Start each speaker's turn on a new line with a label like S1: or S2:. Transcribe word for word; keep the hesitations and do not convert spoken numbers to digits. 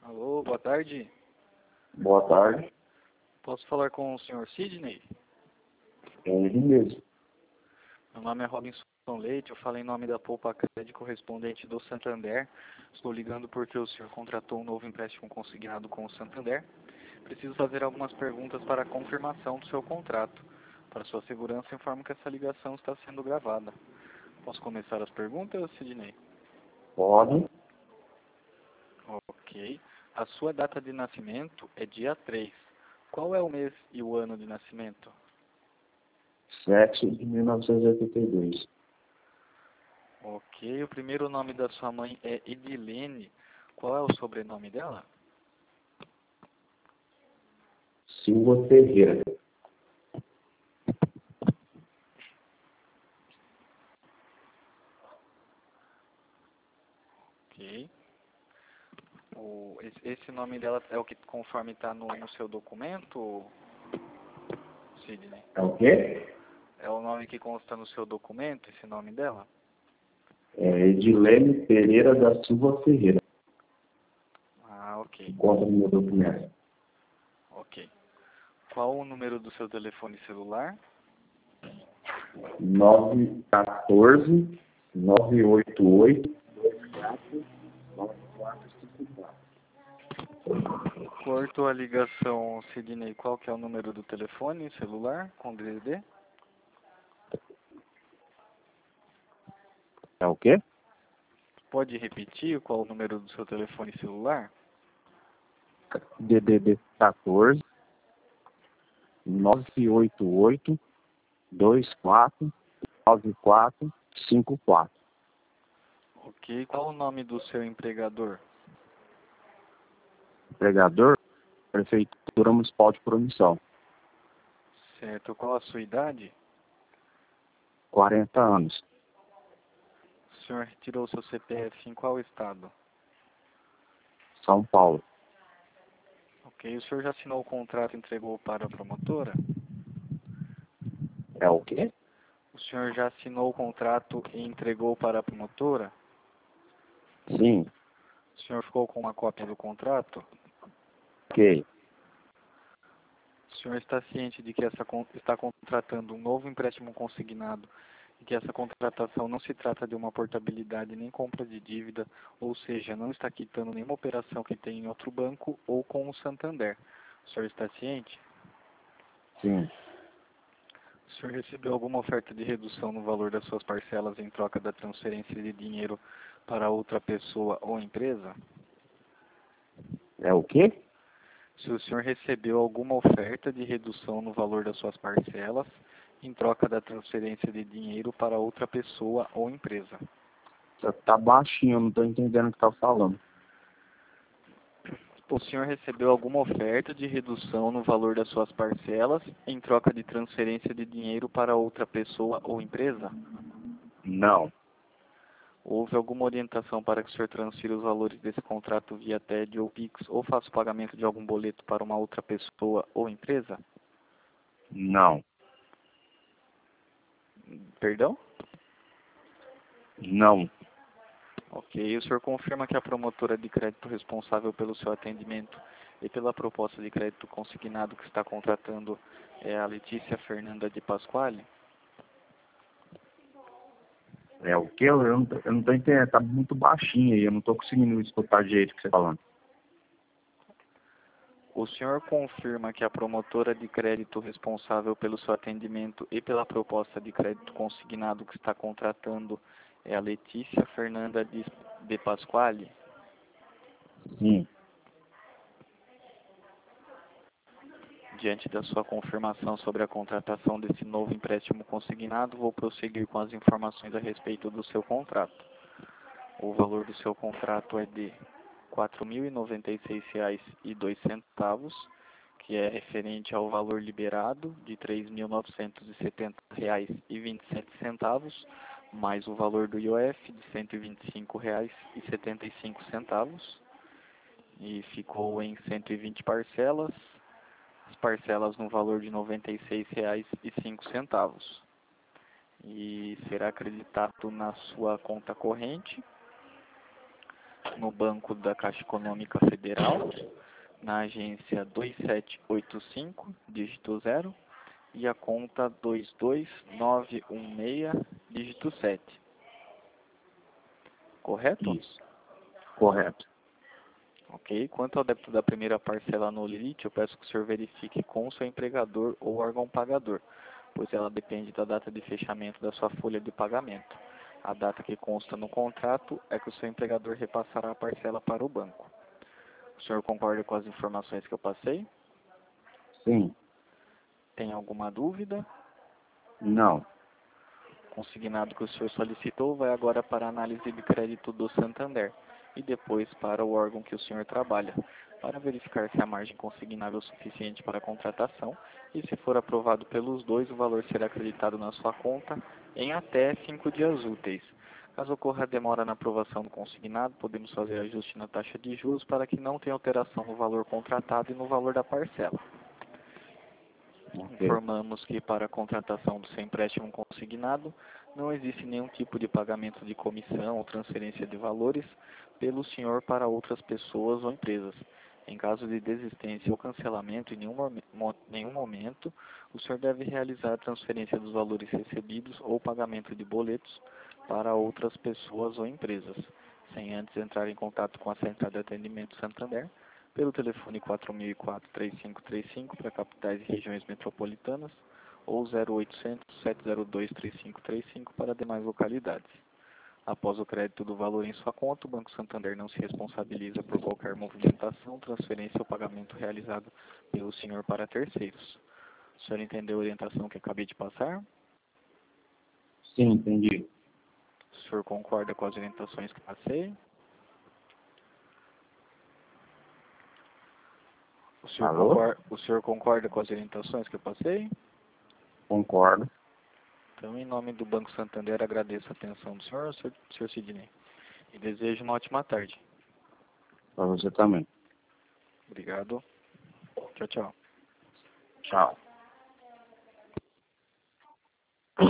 S1: Alô, boa tarde.
S2: Boa tarde.
S1: Posso falar com o senhor Sidney?
S2: É ele mesmo.
S1: Meu nome é Robinson Leite, eu falo em nome da Poupa Crédito correspondente do Santander. Estou ligando porque o senhor contratou um novo empréstimo consignado com o Santander. Preciso fazer algumas perguntas para a confirmação do seu contrato. Para sua segurança, informo que essa ligação está sendo gravada. Posso começar as perguntas, Sidney?
S2: Pode.
S1: Ok. A sua data de nascimento é dia três. Qual é o mês e o ano de nascimento?
S2: sete de mil novecentos e oitenta e dois.
S1: Ok. O primeiro nome da sua mãe é Edilene. Qual é o sobrenome dela?
S2: Silva Ferreira.
S1: Ok. O, esse, esse nome dela é o que conforme está no, no seu documento, Sidney?
S2: É o quê?
S1: É o nome que consta no seu documento, esse nome dela?
S2: É Edilene Pereira da Silva Ferreira.
S1: Ah, ok.
S2: Conta no meu documento.
S1: Ok. Qual o número do seu telefone celular?
S2: nove um quatro, nove oito oito, dois quatro nove quatro cinco quatro.
S1: Cortou a ligação, Sidney. Qual que é o número do telefone celular com D D D?
S2: É o quê?
S1: Pode repetir qual o número do seu telefone celular?
S2: D D D quatorze, nove oito oito, dois quatro nove quatro cinco quatro.
S1: Ok. Qual o nome do seu empregador?
S2: Empregador, Prefeitura Municipal de Promissão.
S1: Certo. Qual a sua idade?
S2: quarenta anos.
S1: O senhor retirou seu C P F em qual estado?
S2: São Paulo.
S1: Ok. O senhor já assinou o contrato e entregou para a promotora?
S2: É o quê?
S1: O senhor já assinou o contrato e entregou para a promotora?
S2: Sim.
S1: O senhor ficou com uma cópia do contrato?
S2: Ok.
S1: O senhor está ciente de que essa, con- está contratando um novo empréstimo consignado e que essa contratação não se trata de uma portabilidade nem compra de dívida, ou seja, não está quitando nenhuma operação que tem em outro banco ou com o Santander. O senhor está ciente?
S2: Sim.
S1: O senhor recebeu alguma oferta de redução no valor das suas parcelas em troca da transferência de dinheiro para outra pessoa ou empresa?
S2: É o quê?
S1: Se o senhor recebeu alguma oferta de redução no valor das suas parcelas em troca da transferência de dinheiro para outra pessoa ou empresa?
S2: Você tá baixinho, eu não tô entendendo o que tá falando.
S1: O senhor recebeu alguma oferta de redução no valor das suas parcelas em troca de transferência de dinheiro para outra pessoa ou empresa?
S2: Não.
S1: Houve alguma orientação para que o senhor transfira os valores desse contrato via T E D ou Pix ou faça o pagamento de algum boleto para uma outra pessoa ou empresa?
S2: Não.
S1: Perdão?
S2: Não.
S1: Ok. O senhor confirma que a promotora de crédito responsável pelo seu atendimento e pela proposta de crédito consignado que está contratando é a Letícia Fernanda de Pasquale?
S2: É o quê? Eu não, tô- eu não tô entendendo. Tá muito baixinho aí. Eu não tô conseguindo escutar direito o que você tá falando.
S1: O senhor confirma que a promotora de crédito responsável pelo seu atendimento e pela proposta de crédito consignado que está contratando é a Letícia Fernanda de, de Pasquale?
S2: Sim.
S1: Diante da sua confirmação sobre a contratação desse novo empréstimo consignado, vou prosseguir com as informações a respeito do seu contrato. O valor do seu contrato é de quatro mil e noventa e seis reais e dois centavos, que é referente ao valor liberado de três mil novecentos e setenta reais e vinte e sete centavos, mais o valor do I O F de cento e vinte e cinco reais e setenta e cinco centavos, e ficou em cento e vinte parcelas, as parcelas no valor de noventa e seis reais e cinco centavos. E será acreditado na sua conta corrente no Banco da Caixa Econômica Federal, na agência dois sete oito cinco, dígito zero, e a conta dois dois nove um seis, dígito sete. Correto?
S2: Isso. Correto.
S1: Ok. Quanto ao débito da primeira parcela no limite, eu peço que o senhor verifique com o seu empregador ou órgão pagador, pois ela depende da data de fechamento da sua folha de pagamento. A data que consta no contrato é que o seu empregador repassará a parcela para o banco. O senhor concorda com as informações que eu passei?
S2: Sim.
S1: Tem alguma dúvida?
S2: Não.
S1: O consignado que o senhor solicitou vai agora para a análise de crédito do Santander e depois para o órgão que o senhor trabalha, para verificar se a margem consignável é suficiente para a contratação e, se for aprovado pelos dois, o valor será acreditado na sua conta em até cinco dias úteis. Caso ocorra demora na aprovação do consignado, podemos fazer ajuste na taxa de juros para que não tenha alteração no valor contratado e no valor da parcela.
S2: Ok.
S1: Informamos que para a contratação do seu empréstimo consignado não existe nenhum tipo de pagamento de comissão ou transferência de valores pelo senhor para outras pessoas ou empresas. Em caso de desistência ou cancelamento, em nenhum, mo nenhum momento, o senhor deve realizar a transferência dos valores recebidos ou pagamento de boletos para outras pessoas ou empresas, sem antes entrar em contato com a Central de Atendimento Santander, pelo telefone quatro mil e quatro, três cinco três cinco para capitais e regiões metropolitanas ou zero oitocentos, sete zero dois, três cinco três cinco para demais localidades. Após o crédito do valor em sua conta, o Banco Santander não se responsabiliza por qualquer movimentação, transferência ou pagamento realizado pelo senhor para terceiros. O senhor entendeu a orientação que acabei de passar?
S2: Sim, entendi.
S1: O senhor concorda com as orientações que passei? O senhor,
S2: Alô?
S1: concorda, o senhor concorda com as orientações que eu passei?
S2: Concordo.
S1: Então, em nome do Banco Santander, agradeço a atenção do senhor, senhor, senhor Sidney, e desejo uma ótima tarde.
S2: Para você também.
S1: Obrigado. Tchau, tchau.
S2: Tchau.